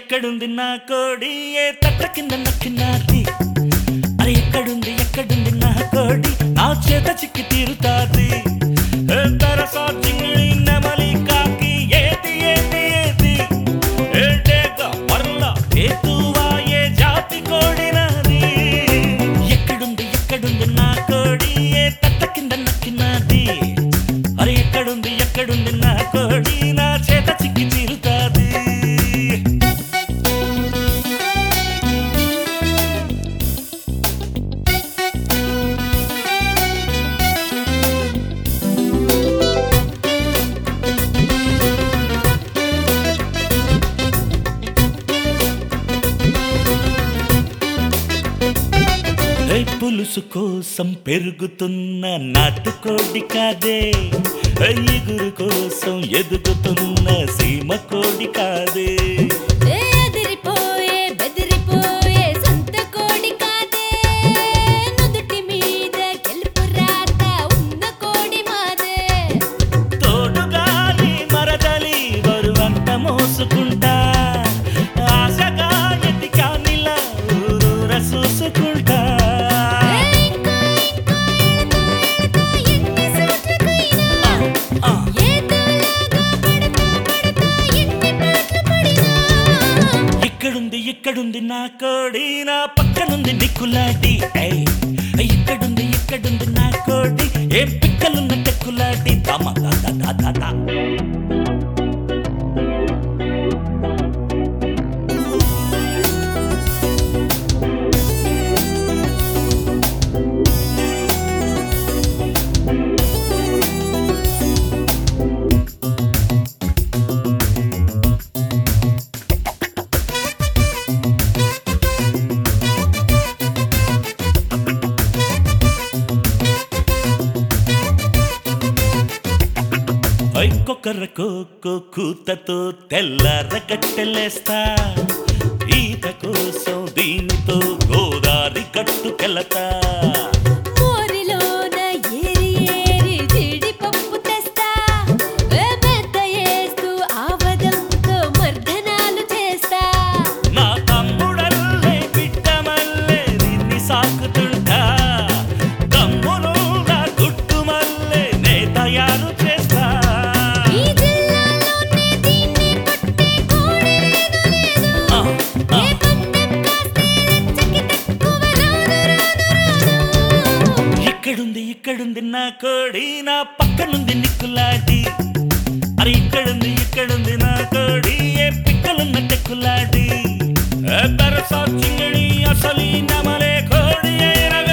ఎక్కడుంది నా కోడి ఏ తట్ట కింద నక్కినాది అరే ఎక్కడుంది నా కోడి నా చేత చిక్కి తీరుతాది తరసా చింగిడి నెమలి కాకి ఏది ఏటేక మరల ఏతువా ఏ జాతి కోడి నాది ఎక్కడుంది నా కోడి ఏ తట్ట కింద నక్కినాది అరే ఎక్కడుంది నా కోడి నా చేత చిక్కి తీరుతాది పులుసు కోసం పెరుగుతున్న నాటుకోడి కాదే ఎగురు కోసం ఎదుగుతున్న సీమ కోడి కాదే బెదిరిపోయే సొంత కోడి కాదే నుదుటి మీద గెలుపు రాత ఉన్న కోడి మాదే తోడుగాలి మరదలి బరువంత మోసుకుంటా ఆశగా ఎతికానిలా ఊరూర చూసుకుంటా ఇక్కడుంది నా కోడి నా పక్కనుంది నిక్కులాడి ఇక్కడుంది నా కోడి ఏం పిక్కలున్న టెక్కులాడి దామా దా కొకరకో కూతతో తెల్లర కట్టెలేస్తా ఈత కోసం దీనితో గోదారి కట్టుకెళతా మోరిలోన ఏరి జీడిపప్పు తెస్తా మెత్త వేస్తూ ఆవదంతో మర్దనాలు చేస్తా నా తమ్ముడల్లే బిడ్డమల్లే నిన్ని సాకుతుంటా తమ్ముడు నా గుట్టు మల్లే నే తయారు చేస్తా ఇక్కడుంది నా కోడి నా పక్కనుంది నిక్కులాడి అరే ఇక్కడుంది నా కోడి ఏ పిక్కలున్న టెక్కులాడి తరసా చింగిడి అసలు నెమలే కోడి అయిన